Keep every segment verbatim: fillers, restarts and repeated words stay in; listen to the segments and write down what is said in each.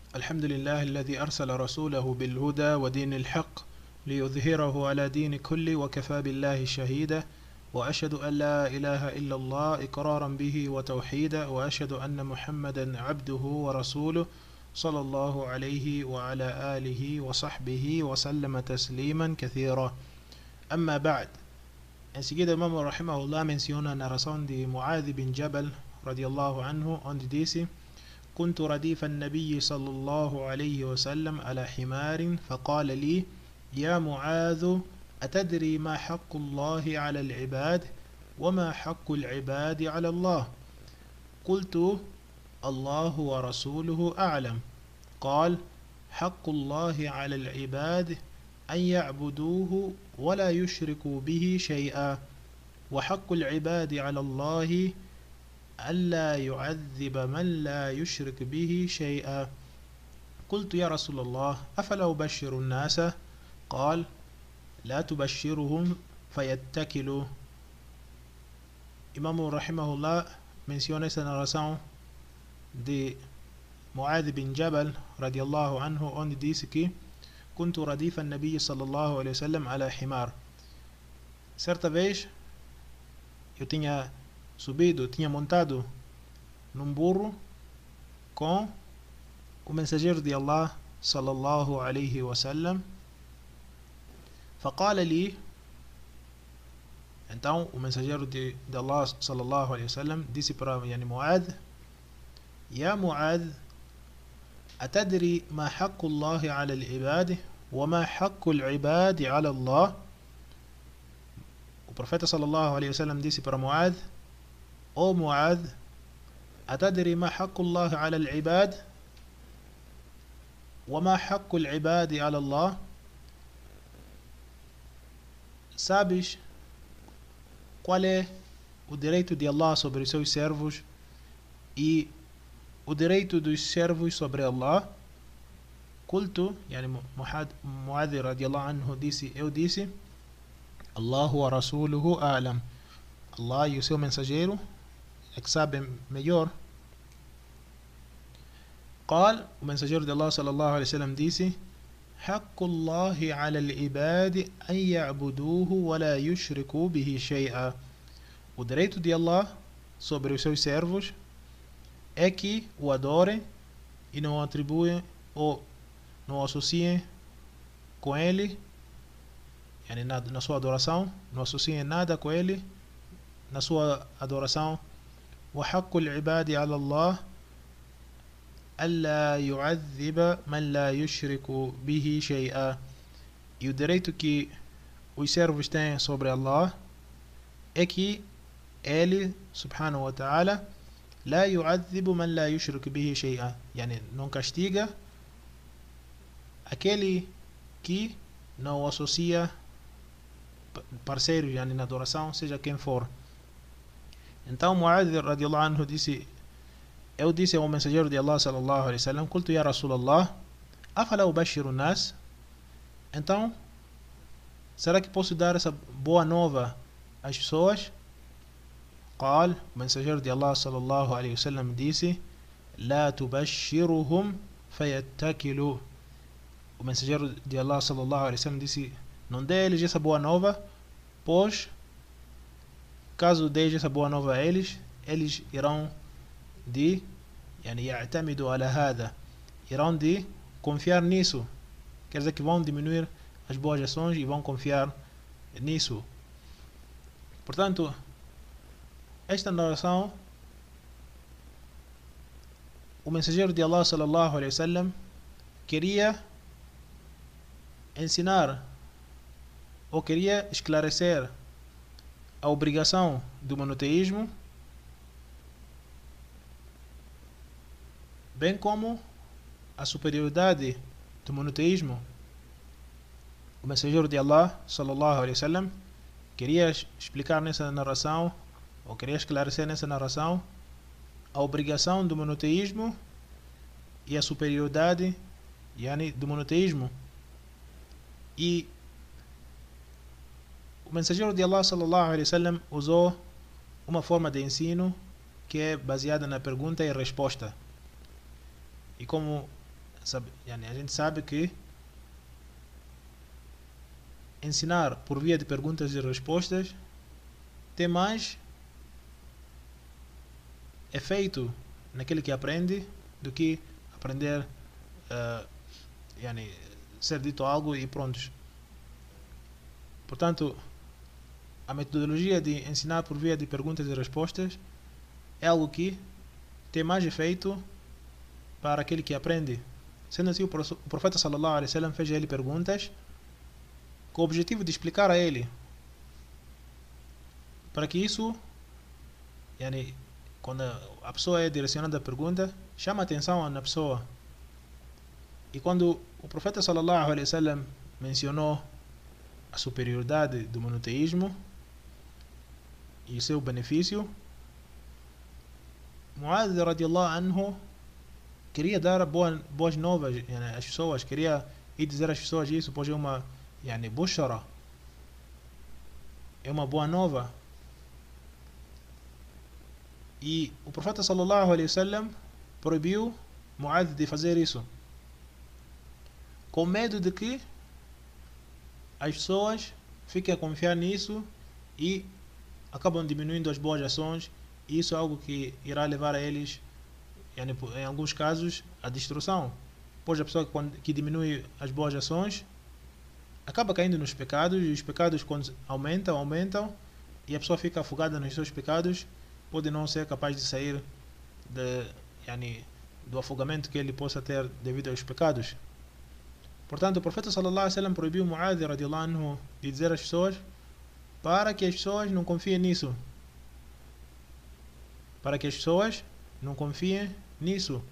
الحمد لله الذي أرسل رسوله بالهدى ودين الحق ليظهره على دين كله وكفى بالله شهيدا وأشهد أن لا إله إلا الله إقرارا به وتوحيدا وأشهد أن محمدا عبده ورسوله صلى الله عليه وعلى آله وصحبه وسلم تسليما كثيرا. أما بعد. En seguida, o Imam Rahimahullah menciona a narração de Mu'adh bin Jabal radiallahu anhu, onde disse: كنت رديف النبي صلى الله عليه وسلم على حمار فقال لي يا معاذ أتدري ما حق الله على العباد وما حق العباد على الله؟ قلت الله ورسوله أعلم. قال حق الله على العباد أن يعبدوه ولا يشركوا به شيئا وحق العباد على الله ألا يعذب من لا يشرك به شيئا. قلت يا رسول الله أفلا أبشر الناس؟ قال لا تبشرهم فيتكلوا. Imam Rahimahullah menciona essa narração de Mu'adh bin Jabal radiallahu anhu, onde disse que كنت رديف النبي صلى الله عليه وسلم على حمار. Certa vez eu tinha subido, tinha montado num burro com o mensageiro de Allah sallallahu alaihi wasallam. فقال لي, então o mensageiro de, de Allah sallallahu alaihi wasallam disse para yani Mu'adh: يا معاذ أتدري ما حق الله على العباد وما حق العباد على الله؟ O profeta sallallahu alaihi wasallam disse para Mu'adh: Ó Mu'adh, أتدري ما حق الله على العباد وما حق العباد على الله? Sabes qual é o direito de Allah sobre os seus servos e o direito dos servos sobre Allah? قلت, يعني Mu'adh radiallahu anhu disse, eu disse: Allah wa rasuluhu a'lam. Allah e o seu mensageiro é que sabem melhor. قال, o mensageiro de Allah sallallahu alaihi wasallam disse: حق الله على العباد أن يعبدوه ولا يشركوا به شيئا. O direito de Allah sobre os seus servos é que o adorem e não atribuem ou não associem com ele, yani na, na sua adoração, não associem nada com ele na sua adoração. وحق العباد على الله ألا يعذب من لا يشرك به شيئا. E o direito que os servos têm sobre Allah é que ele, subhanahu wa ta'ala, لا يعذب من لا يشرك به شيئا, يعني não castiga aquele que não associa parceiros, yani na adoração, seja quem for. Então Mu'adh radiallahu anhu disse, eu disse ao mensageiro de Allah sallallahu alaihi wasallam: قلت يا رسول الله أفلا أبشر الناس? Então, será que posso dar essa boa nova às pessoas? قال, o mensageiro de Allah sallallahu alaihi wasallam disse: لا تبشرهم فيتكلوا. O mensageiro de Allah sallallahu alaihi wasallam disse: não dê eles essa boa nova, pois caso dê essa boa nova a eles, eles irão de يعني يعتمدوا على هذا, irão de confiar nisso. Quer dizer que vão diminuir as boas ações e vão confiar nisso. Portanto, esta narração, o mensageiro de Allah sallallahu alaihi wasallam queria ensinar ou queria esclarecer a obrigação do monoteísmo, bem como a superioridade do monoteísmo. O mensageiro de Allah sallallahu alaihi wasallam queria explicar nessa narração, ou queria esclarecer nessa narração, a obrigação do monoteísmo e a superioridade yani, do monoteísmo. E o mensageiro de Allah sallallahu alaihi wasallam usou uma forma de ensino que é baseada na pergunta e resposta. E como sabe, yani, a gente sabe que ensinar por via de perguntas e respostas tem mais efeito naquele que aprende do que aprender, uh, yani, ser dito algo e prontos. Portanto, a metodologia de ensinar por via de perguntas e respostas é algo que tem mais efeito para aquele que aprende. Sendo assim, o profeta sallallahu alaihi wasallam fez a ele perguntas com o objetivo de explicar a ele, para que isso, yani, quando a pessoa é direcionada a pergunta, chama a atenção na pessoa. E quando o profeta sallallahu alaihi wasallam mencionou a superioridade do monoteísmo e o seu benefício, Muad radiallahu anhu queria dar boas, boas novas, yani, às pessoas, queria ir dizer às pessoas isso, pois é uma, yani, bushara, é uma boa nova. E o profeta sallallahu alaihi wasallam proibiu Muad de fazer isso, com medo de que as pessoas fiquem a confiar nisso e acabam diminuindo as boas ações, e isso é algo que irá levar a eles, yani, em alguns casos, a destruição, pois a pessoa que, quando, que diminui as boas ações acaba caindo nos pecados, e os pecados, quando aumentam, aumentam, e a pessoa fica afogada nos seus pecados, pode não ser capaz de sair de, yani, do afogamento que ele possa ter devido aos pecados. Portanto, o profeta sallallahu alaihi wasallam proibiu Muad radiallahu anhu de dizer às pessoas, para que as pessoas não confiem nisso. Para que as pessoas não confiem nisso.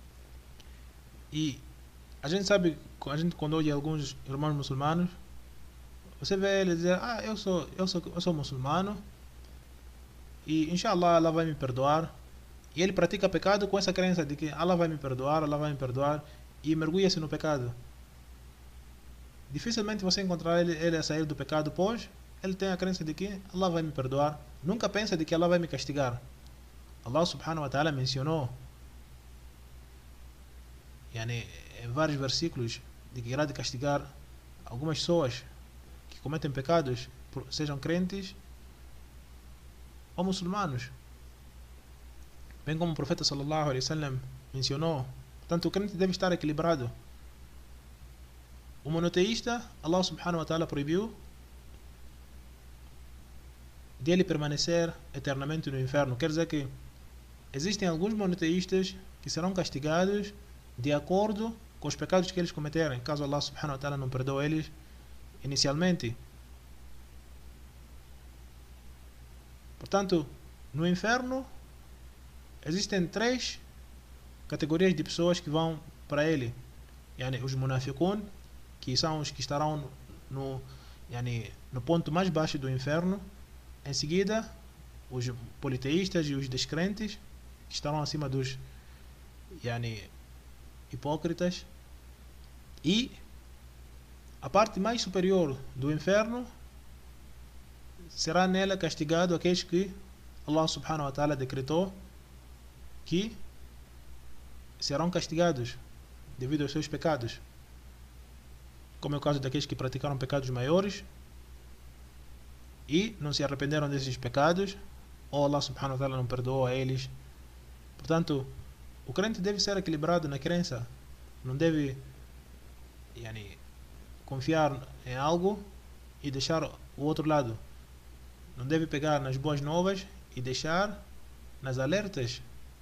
E a gente sabe, a gente quando olha alguns irmãos muçulmanos, você vê ele dizer, ah, eu sou, eu sou, eu sou muçulmano e inshallah Allah vai me perdoar. E ele pratica pecado com essa crença de que Allah vai me perdoar, Allah vai me perdoar, e mergulha-se no pecado. Dificilmente você encontrará ele, ele a sair do pecado, pois ele tem a crença de que Allah vai me perdoar. Nunca pensa de que Allah vai me castigar. Allah subhanahu wa ta'ala mencionou, yani, em vários versículos, de que irá de castigar algumas pessoas que cometem pecados, sejam crentes ou muçulmanos. Bem como o profeta sallallahu alaihi wasallam mencionou, tanto o crente deve estar equilibrado. O monoteísta, Allah subhanahu wa ta'ala proibiu de ele permanecer eternamente no inferno. Quer dizer que existem alguns monoteístas que serão castigados de acordo com os pecados que eles cometerem, caso Allah subhanahu wa ta'ala não perdoe eles inicialmente. Portanto, no inferno existem três categorias de pessoas que vão para ele. Yani, os munafiqun, que são os que estarão no, yani, no ponto mais baixo do inferno. Em seguida, os politeístas e os descrentes, que estarão acima dos, yani, hipócritas. E a parte mais superior do inferno será nela castigado aqueles que Allah subhanahu wa ta'ala decretou que serão castigados devido aos seus pecados, como é o caso daqueles que praticaram pecados maiores e não se arrependeram desses pecados, ou Allah subhanahu wa ta'ala não perdoou a eles. Portanto, o crente deve ser equilibrado na crença, não deve, yani, confiar em algo e deixar o outro lado. Não deve pegar nas boas novas e deixar nas alertas,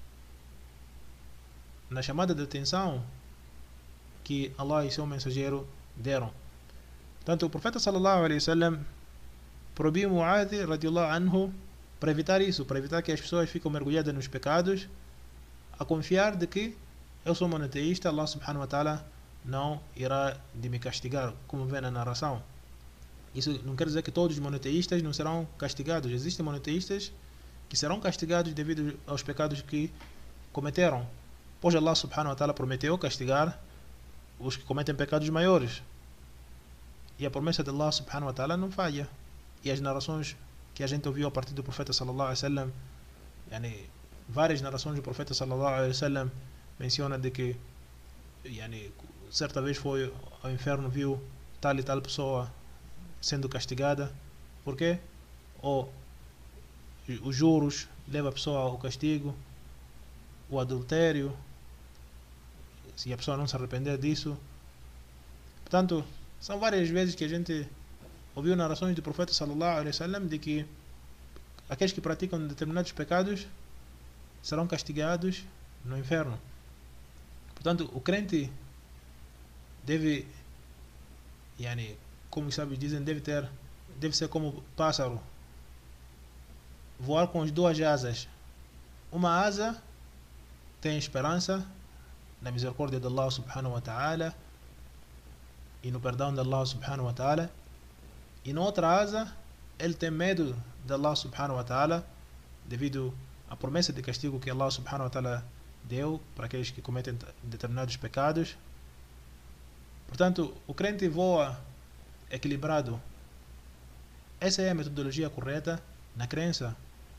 na chamada de atenção que Allah e seu mensageiro deram. Portanto, o profeta sallallahu alaihi wasallam proibiu Muad radiallahu anhu para evitar isso, para evitar que as pessoas fiquem mergulhadas nos pecados, a confiar de que eu sou monoteísta, Allah subhanahu wa ta'ala não irá de me castigar, como vem na narração. Isso não quer dizer que todos os monoteístas não serão castigados. Existem monoteístas que serão castigados devido aos pecados que cometeram, pois Allah subhanahu wa ta'ala prometeu castigar os que cometem pecados maiores, e a promessa de Allah subhanahu wa ta'ala não falha. E as narrações que a gente ouviu a partir do profeta sallallahu alaihi wasallam, yani, várias narrações do profeta sallallahu alaihi wasallam mencionam de que yani, certa vez foi ao inferno, viu tal e tal pessoa sendo castigada. Por quê? Ou os juros leva a pessoa ao castigo, o adultério, se a pessoa não se arrepender disso. Portanto, são várias vezes que a gente ouviu narrações do profeta sallallahu alaihi wasallam de que aqueles que praticam determinados pecados serão castigados no inferno. Portanto, o crente deve, yani, como os sábios dizem, deve ter, deve ser como pássaro, voar com as duas asas. Uma asa tem esperança na misericórdia de Allah subhanahu wa ta'ala e no perdão de Allah subhanahu wa ta'ala, e na outra asa ele tem medo de Allah subhanahu wa ta'ala devido à promessa de castigo que Allah subhanahu wa ta'ala deu para aqueles que cometem determinados pecados. Portanto, o crente voa equilibrado. Essa é a metodologia correta na crença.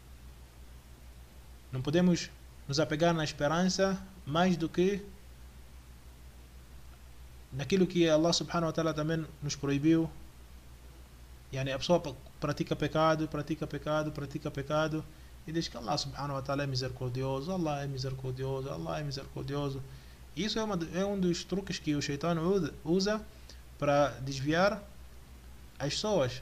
Não podemos nos apegar na esperança mais do que naquilo que Allah subhanahu wa ta'ala também nos proibiu. Yani, a pessoa pratica pecado, pratica pecado, pratica pecado e diz que Allah subhanahu wa ta'ala é misericordioso, Allah é misericordioso, Allah é misericordioso. Isso é, uma, é um dos truques que o Shaitão usa para desviar as pessoas.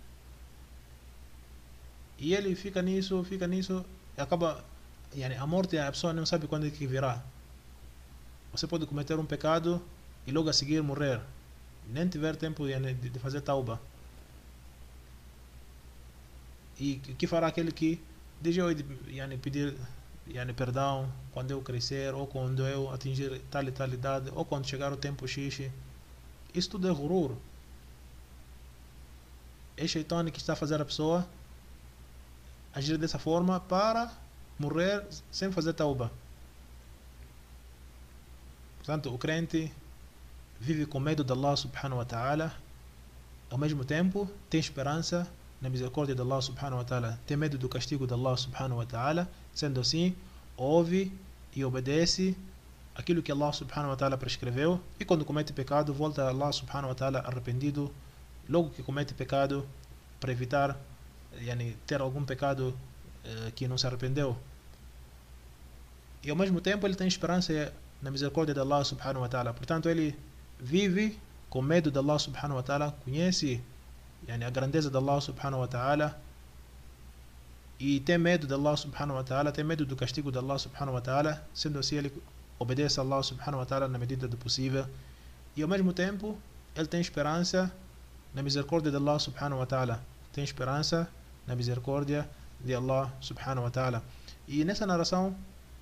E ele fica nisso, fica nisso e acaba, yani, a morte, a pessoa não sabe quando é que virá. Você pode cometer um pecado e logo a seguir morrer, nem tiver tempo, yani, de fazer tauba. E o que fará aquele que diz eu, yani, pedir, yani, perdão quando eu crescer, ou quando eu atingir tal e tal idade, ou quando chegar o tempo X? Isso tudo é ghurur. É Shaitão que está a fazer a pessoa agir dessa forma para morrer sem fazer tauba. Portanto, o crente vive com medo de Allah subhanahu wa ta'ala, ao mesmo tempo tem esperança na misericórdia de Allah subhanahu wa ta'ala, tem medo do castigo de Allah subhanahu wa ta'ala. Sendo assim, ouve e obedece aquilo que Allah subhanahu wa ta'ala prescreveu, e quando comete pecado volta a Allah subhanahu wa ta'ala arrependido logo que comete pecado, para evitar, yani, ter algum pecado eh, que não se arrependeu. E ao mesmo tempo ele tem esperança na misericórdia de Allah subhanahu wa ta'ala. Portanto, ele vive com medo de Allah subhanahu wa ta'ala, conhece, yani, a grandeza de Allah subhanahu wa ta'ala, e tem medo de Allah subhanahu wa ta'ala, tem medo do castigo de Allah subhanahu wa ta'ala. Sendo assim, ele obedece a Allah subhanahu wa ta'ala na medida do possível, e ao mesmo tempo ele tem esperança na misericórdia de Allah subhanahu wa ta'ala, tem esperança na misericórdia de Allah subhanahu wa ta'ala. E nessa narração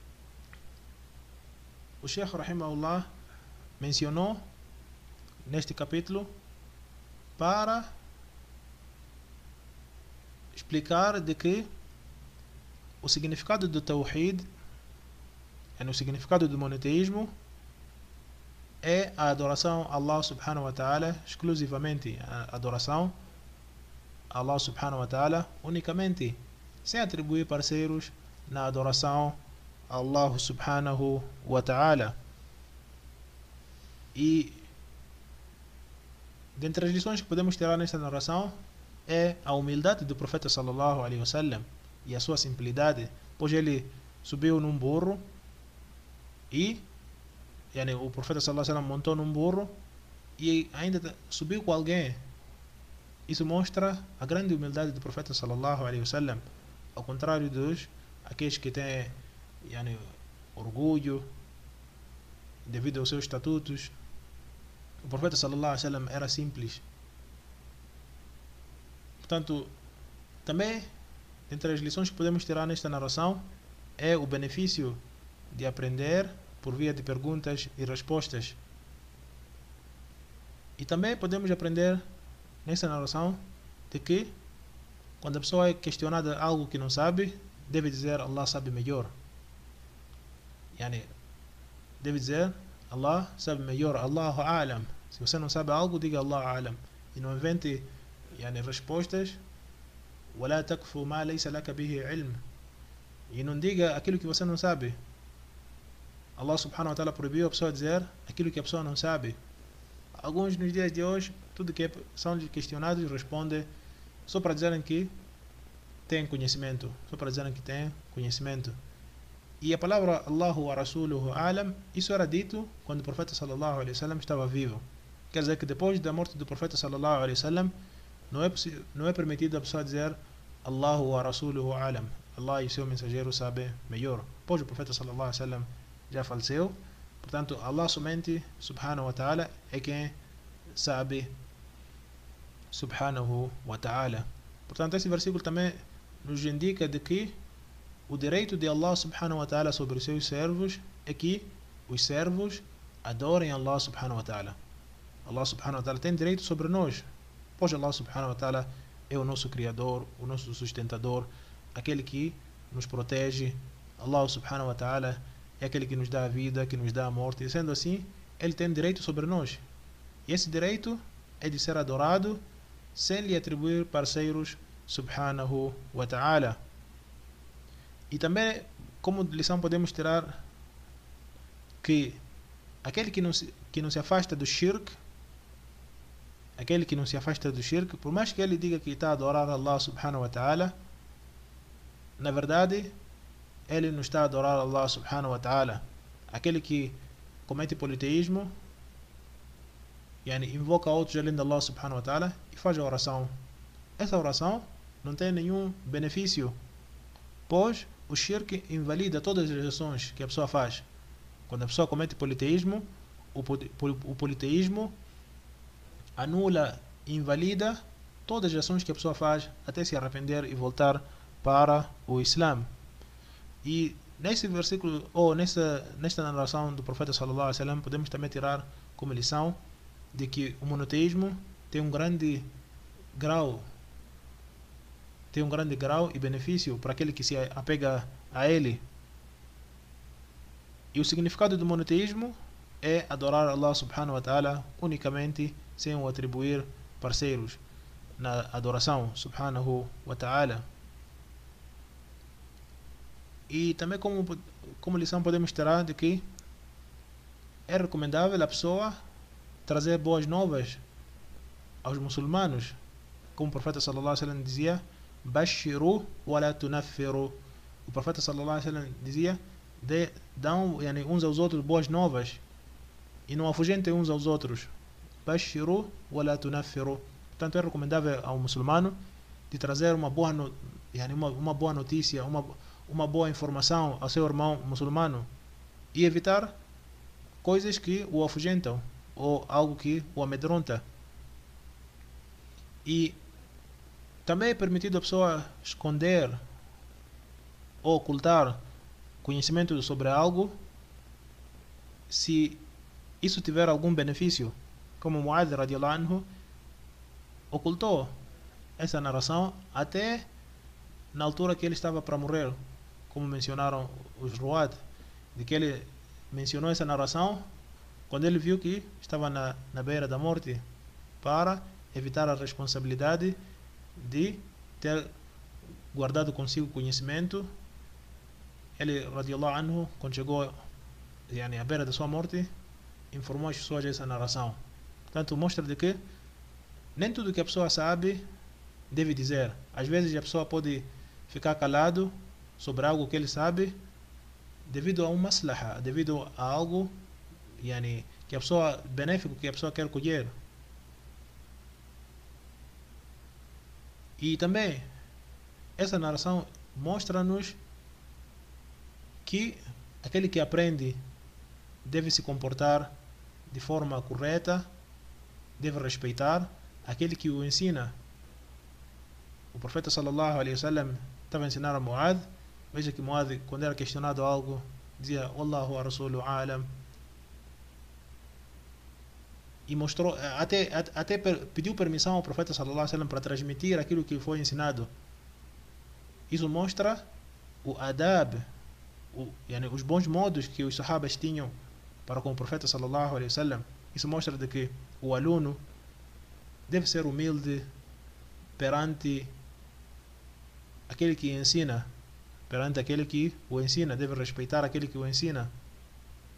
o Sheikh rahimahullah mencionou neste capítulo para explicar de que o significado do Tawhid, é, o significado do monoteísmo, é a adoração a Allah subhanahu wa ta'ala exclusivamente, a adoração a Allah subhanahu wa ta'ala unicamente, sem atribuir parceiros na adoração a Allah subhanahu wa ta'ala. E dentre as lições que podemos tirar nesta narração é a humildade do profeta sallallahu alaihi wasallam e a sua simplicidade, pois ele subiu num burro e, yani, o profeta sallallahu alaihi wasallam montou num burro e ainda subiu com alguém. Isso mostra a grande humildade do profeta sallallahu alaihi wasallam, ao contrário dos aqueles que têm, yani, orgulho devido aos seus estatutos. O profeta sallallahu alaihi wasallam era simples. Portanto, também entre as lições que podemos tirar nesta narração é o benefício de aprender por via de perguntas e respostas. E também podemos aprender nesta narração de que quando a pessoa é questionada algo que não sabe, deve dizer Allah sabe melhor. Yani, deve dizer Allah sabe melhor, Allahu a'lam. Se você não sabe algo, diga Allah a'lam. E não invente, yani, respostas. ولا تكف ما ليس لك به علم. E não diga aquilo que você não sabe. Allah subhanahu wa ta'ala proibiu a pessoa dizer aquilo que a pessoa não sabe. Alguns nos dias de hoje, tudo que são questionados respondem só para dizerem que têm conhecimento, só para dizerem que têm conhecimento. E a palavra Allahu wa Rasuluhu alam, isso era dito quando o profeta sallallahu alaihi wasallam estava vivo. Quer dizer que depois da morte do profeta sallallahu alaihi wasallam, não é, não é permitido a pessoa dizer Allahu wa Rasuluhu alam, Allah e seu mensageiro sabem melhor. Pois o profeta sallallahu alaihi wasallam já faleceu, portanto Allah somente, subhanahu wa ta'ala, é quem sabe, subhanahu wa ta'ala. Portanto, esse versículo também nos indica de que o direito de Allah subhanahu wa ta'ala sobre os seus servos é que os servos adorem Allah subhanahu wa ta'ala. Allah subhanahu wa ta'ala tem direito sobre nós, pois Allah subhanahu wa ta'ala é o nosso criador, o nosso sustentador, aquele que nos protege. Allah subhanahu wa ta'ala é aquele que nos dá a vida, que nos dá a morte, e sendo assim, ele tem direito sobre nós. E esse direito é de ser adorado sem lhe atribuir parceiros, subhanahu wa ta'ala. E também, como lição, podemos tirar que aquele que não se, que não se afasta do shirk, aquele que não se afasta do shirk, por mais que ele diga que está a adorar Allah subhanahu wa ta'ala, na verdade, ele não está a adorar Allah subhanahu wa ta'ala. Aquele que comete politeísmo, yani, invoca outros além de Allah subhanahu wa ta'ala e faz a oração. Essa oração não tem nenhum benefício, pois o shirk invalida todas as ações que a pessoa faz. Quando a pessoa comete politeísmo, o, o politeísmo anula e invalida todas as ações que a pessoa faz até se arrepender e voltar para o Islã. E nesse versículo, ou nessa, nesta narração do profeta sallallahu alaihi wasallam, podemos também tirar como lição de que o monoteísmo tem um grande grau tem um grande grau e benefício para aquele que se apega a ele. E o significado do monoteísmo é adorar Allah subhanahu wa ta'ala unicamente, sem o atribuir parceiros na adoração, subhanahu wa ta'ala. E também como, como lição podemos tirar de que é recomendável a pessoa trazer boas novas aos muçulmanos, como o profeta sallallahu alaihi wasallam dizia, Bashiru wa la tunaffiru. O profeta sallallahu alaihi wasallam dizia, de, dão yani, uns aos outros boas novas e não afugentem uns aos outros. Bashiru wa la tunaffiru. Portanto, é recomendável ao muçulmano de trazer uma boa, no, yani, uma, uma boa notícia, uma, uma boa informação ao seu irmão muçulmano e evitar coisas que o afugentam ou algo que o amedronta. E também é permitido a pessoa esconder ou ocultar conhecimento sobre algo se isso tiver algum benefício, como Mu'adh radiallahu anhu ocultou essa narração até na altura que ele estava para morrer, como mencionaram os Ruwat, de que ele mencionou essa narração quando ele viu que estava na, na beira da morte, para evitar a responsabilidade de ter guardado consigo conhecimento. Ele, radiallahu anhu, quando chegou yani, à beira da sua morte, informou as pessoas essa narração. Portanto, mostra de que nem tudo que a pessoa sabe deve dizer. Às vezes a pessoa pode ficar calado sobre algo que ele sabe devido a um maslaha, devido a algo yani, que a pessoa, benéfico que a pessoa quer colher. E também essa narração mostra-nos que aquele que aprende deve se comportar de forma correta, deve respeitar aquele que o ensina. O profeta sallallahu alaihi wasallam estava a ensinar a Mu'adh. Veja que Mu'adh, quando era questionado algo, dizia Wallahu wa Rasuluhu alam, e mostrou, até, até pediu permissão ao profeta sallallahu alaihi wasallam para transmitir aquilo que foi ensinado. Isso mostra o adab, o, yani, os bons modos que os sahabas tinham para com o profeta sallallahu alaihi wasallam. Isso mostra de que o aluno deve ser humilde perante aquele que ensina, perante aquele que o ensina, deve respeitar aquele que o ensina.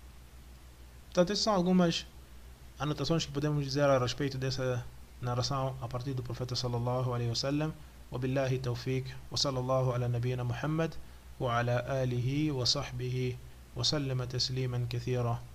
Portanto, essas são algumas anotações que podemos dizer a respeito dessa narração a partir do profeta sallallahu alaihi wasallam. وبالله توفيق وصلى الله على نبينا محمد وعلى آله وصحبه وسلم تسليما كثيرا.